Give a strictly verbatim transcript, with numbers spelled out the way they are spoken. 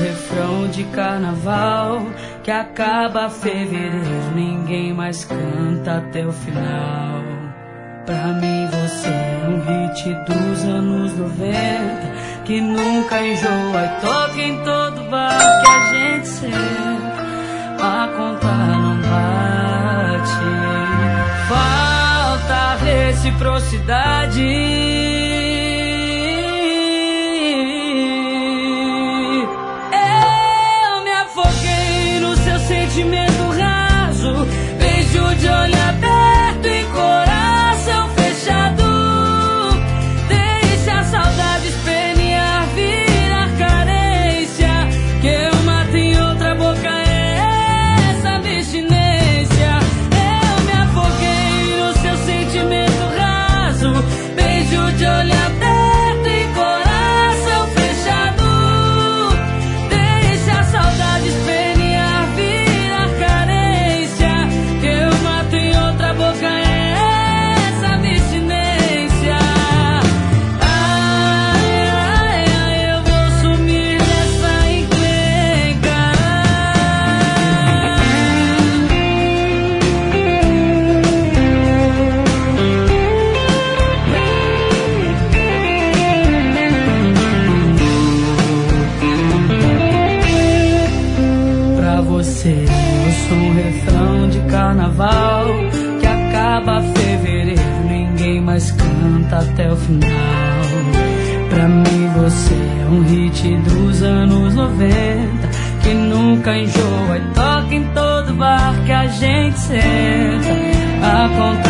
refrão de carnaval que acaba fevereiro, ninguém mais canta até o final. Pra mim você é um hit dos anos noventa que nunca enjoa e toca em todo bar que a gente senta. A conta não bate, falta reciprocidade. Sentimento raso, beijo de olho aberto e coração fechado. Deixa a saudade espernear, virar carência, que eu mato em outra boca essa abstinência. Eu me afoguei no seu sentimento raso, beijo de olho aberto e coração fechado. Deixa a saudade espernear, eu sou um refrão de carnaval que acaba fevereiro, ninguém mais canta até o final. Pra mim você é um hit dos anos noventa que nunca enjoa e toca em todo bar que a gente senta. A conta